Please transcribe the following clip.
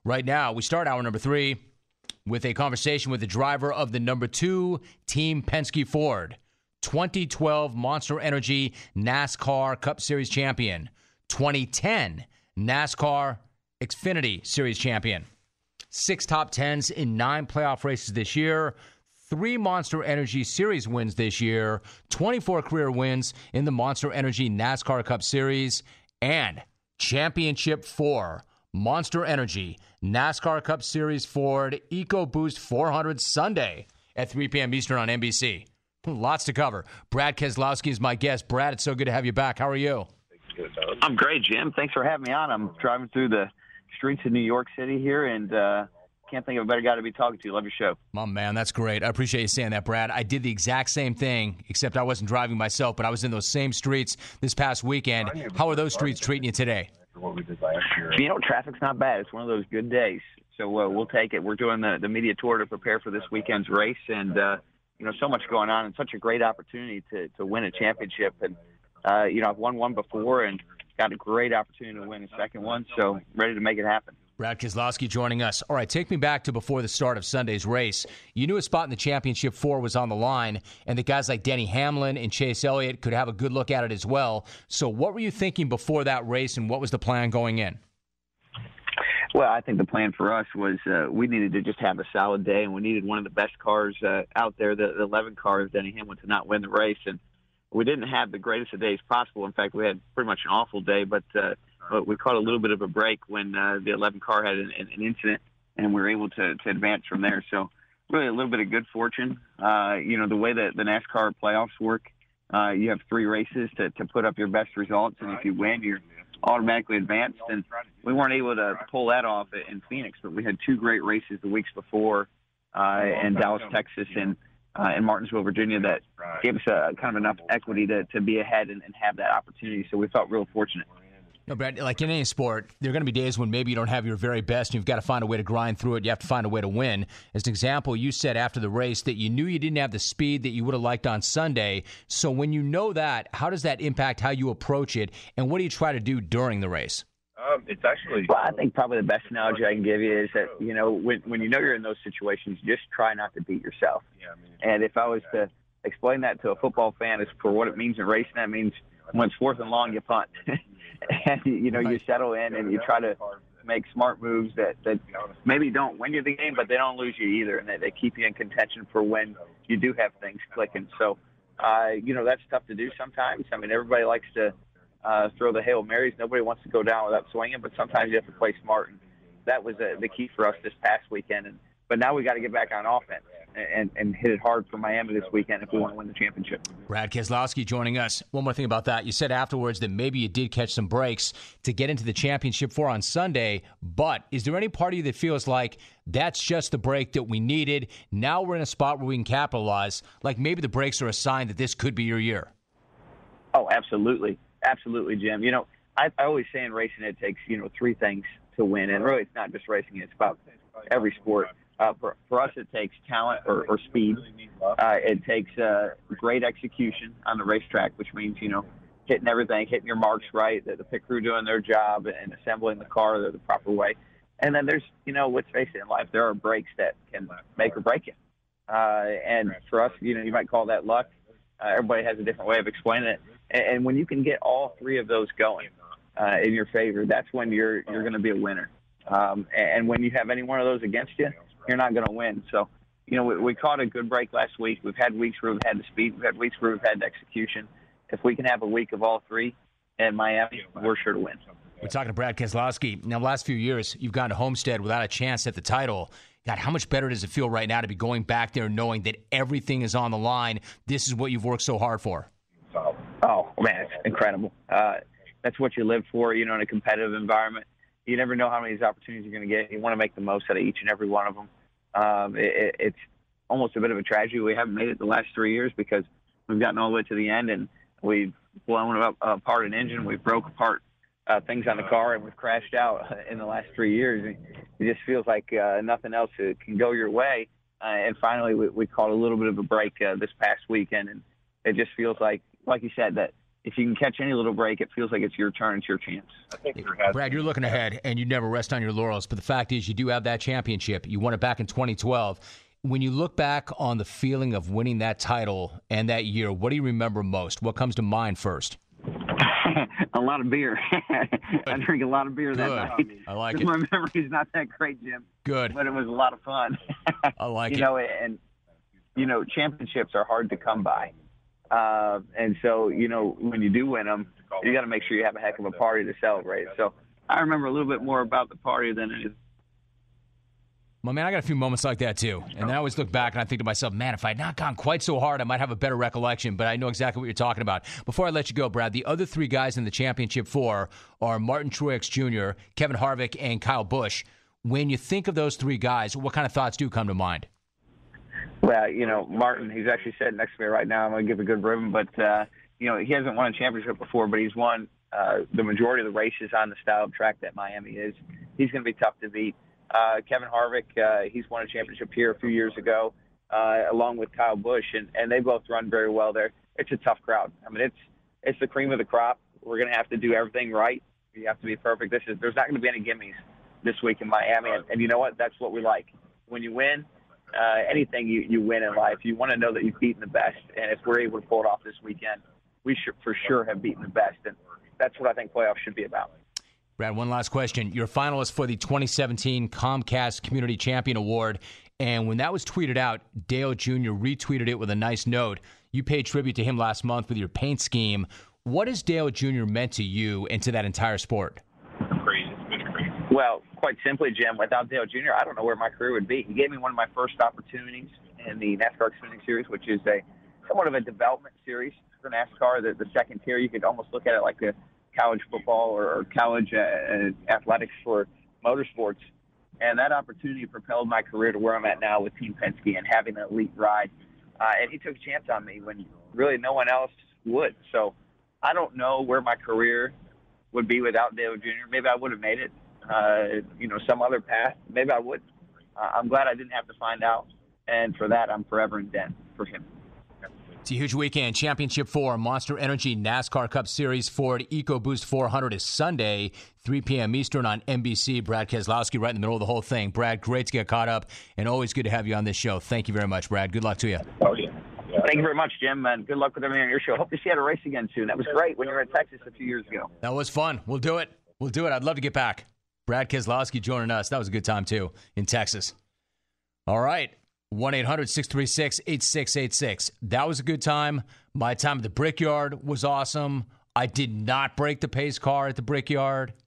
Right now, we start hour number 3 with a conversation with the driver of the number 2 Team Penske Ford, 2012 Monster Energy NASCAR Cup Series champion, 2010 NASCAR Xfinity Series champion, 6 top 10s in 9 playoff races this year, 3 Monster Energy Series wins this year, 24 career wins in the Monster Energy NASCAR Cup Series, and championship 4 Monster Energy NASCAR Cup Series Ford EcoBoost 400 Sunday at 3 p.m. Eastern on NBC. Lots to cover. Brad Keselowski is my guest. Brad, it's so good to have you back. How are you? I'm great, Jim. Thanks for having me on. I'm driving through the streets of New York City here, and can't think of a better guy to be talking to. Love your show. My man, that's great. I appreciate you saying that, Brad. I did the exact same thing, except I wasn't driving myself, but I was in those same streets this past weekend. How are those streets treating you today? You know, traffic's not bad. It's one of those good days, so we'll take it. We're doing the media tour to prepare for this weekend's race, and so much going on and such a great opportunity to win a championship. And I've won one before and got a great opportunity to win a second one, so ready to make it happen. Brad Keselowski joining us. All right, take me back to before the start of Sunday's race. You knew a spot in the championship 4 was on the line, and that guys like Denny Hamlin and Chase Elliott could have a good look at it as well. So what were you thinking before that race, and what was the plan going in? Well, I think the plan for us was we needed to just have a solid day, and we needed one of the best cars out there, the 11 car of Denny Hamlin, to not win the race. And we didn't have the greatest of days possible. In fact, we had pretty much an awful day, but we caught a little bit of a break when the 11 car had an incident, and we were able to advance from there. So really a little bit of good fortune. The way that the NASCAR playoffs work, you have 3 races to put up your best results, and if you win, you're automatically advanced. And we weren't able to pull that off in Phoenix, but we had 2 great races the weeks before in Dallas, Texas, and Martinsville, Virginia, that gave us kind of enough equity to be ahead and have that opportunity. So we felt real fortunate. No, Brad, like in any sport, there are going to be days when maybe you don't have your very best and you've got to find a way to grind through it. You have to find a way to win. As an example, you said after the race that you knew you didn't have the speed that you would have liked on Sunday. So when you know that, how does that impact how you approach it, and what do you try to do during the race? Well, I think probably the best analogy I can give you is that, when you know you're in those situations, just try not to beat yourself. And if I was to explain that to a football fan as for what it means in racing, that means when it's 4th and long, you punt. And, you settle in and you try to make smart moves that maybe don't win you the game, but they don't lose you either, and they keep you in contention for when you do have things clicking. So, that's tough to do sometimes. I mean, everybody likes to throw the Hail Marys. Nobody wants to go down without swinging, but sometimes you have to play smart. And that was the key for us this past weekend. But now we got to get back on offense and hit it hard for Miami this weekend if we want to win the championship. Brad Keselowski joining us. One more thing about that. You said afterwards that maybe you did catch some breaks to get into the championship 4 on Sunday, but is there any part of you that feels like that's just the break that we needed? Now we're in a spot where we can capitalize, like maybe the breaks are a sign that this could be your year? Oh, absolutely. Absolutely, Jim. I always say in racing it takes, 3 things to win, and really it's not just racing. It's about every sport. For us, it takes talent or speed. It takes great execution on the racetrack, which means, hitting everything, hitting your marks right, the pit crew doing their job and assembling the car the proper way. And then there's, let's face it, in life, there are breaks that can make or break you. And for us, you might call that luck. Everybody has a different way of explaining it. And when you can get all 3 of those going in your favor, that's when you're going to be a winner. And when you have any one of those against you, you're not going to win. So, we caught a good break last week. We've had weeks where we've had the speed. We've had weeks where we've had the execution. If we can have a week of all 3 in Miami, we're sure to win. We're talking to Brad Keselowski. Now, the last few years, you've gone to Homestead without a chance at the title. God, how much better does it feel right now to be going back there knowing that everything is on the line? This is what you've worked so hard for. Oh, man, it's incredible. That's what you live for, in a competitive environment. You never know how many of these opportunities you're going to get. You want to make the most out of each and every one of them. It's almost a bit of a tragedy we haven't made it the last 3 years because we've gotten all the way to the end and we've blown apart an engine, we've broke apart things on the car, and we've crashed out in the last 3 years. It just feels like nothing else can go your way. And finally, we caught a little bit of a break this past weekend, and it just feels like you said, that if you can catch any little break, it feels like it's your turn, it's your chance. Brad, you're looking ahead, and you never rest on your laurels. But the fact is, you do have that championship. You won it back in 2012. When you look back on the feeling of winning that title and that year, what do you remember most? What comes to mind first? A lot of beer. I drink a lot of beer that night. I like it. My memory's not that great, Jim. Good. But it was a lot of fun. I like it. And championships are hard to come by. And so, when you do win them, you got to make sure you have a heck of a party to celebrate. So I remember a little bit more about the party than it is. Well, man, I got a few moments like that, too. And then I always look back and I think to myself, man, if I had not gone quite so hard, I might have a better recollection. But I know exactly what you're talking about. Before I let you go, Brad, the other three guys in the championship four are Martin Truex Jr., Kevin Harvick, and Kyle Busch. When you think of those three guys, what kind of thoughts do come to mind? Well, Martin, he's actually sitting next to me right now. I'm going to give a good ribbon. But, he hasn't won a championship before, but he's won the majority of the races on the style of track that Miami is. He's going to be tough to beat. Kevin Harvick, he's won a championship here a few years ago, along with Kyle Busch, and they both run very well there. It's a tough crowd. I mean, it's the cream of the crop. We're going to have to do everything right. You have to be perfect. There's not going to be any gimmies this week in Miami, and you know what? That's what we like. When you win, anything you win in life, you want to know that you've beaten the best, and if we're able to pull it off this weekend, we should for sure have beaten the best, and that's what I think playoffs should be about. Brad, one last question. You're a finalist for the 2017 Comcast Community Champion Award, and when that was tweeted out, Dale Jr. retweeted it with a nice note. You paid tribute to him last month with your paint scheme. What has Dale Jr. meant to you and to that entire sport? It's been crazy. Well, quite simply, Jim, without Dale Jr., I don't know where my career would be. He gave me one of my first opportunities in the NASCAR Xfinity Series, which is somewhat of a development series for NASCAR. The second tier, you could almost look at it like a college football or college athletics for motorsports. And that opportunity propelled my career to where I'm at now with Team Penske and having an elite ride. And he took a chance on me when really no one else would. So I don't know where my career would be without Dale Jr. Maybe I would have made it, some other path. Maybe I would. I'm glad I didn't have to find out. And for that, I'm forever in debt for him. It's a huge weekend. Championship 4, Monster Energy NASCAR Cup Series Ford EcoBoost 400 is Sunday, 3 p.m. Eastern on NBC. Brad Keselowski right in the middle of the whole thing. Brad, great to get caught up, and always good to have you on this show. Thank you very much, Brad. Good luck to you. Oh, yeah. Thank you very much, Jim, and good luck with everything on your show. Hope to see you at a race again soon. That was great when you were in Texas a few years ago. That was fun. We'll do it. I'd love to get back. Brad Keselowski joining us. That was a good time, too, in Texas. All right. 1-800-636-8686. That was a good time. My time at the Brickyard was awesome. I did not break the pace car at the Brickyard.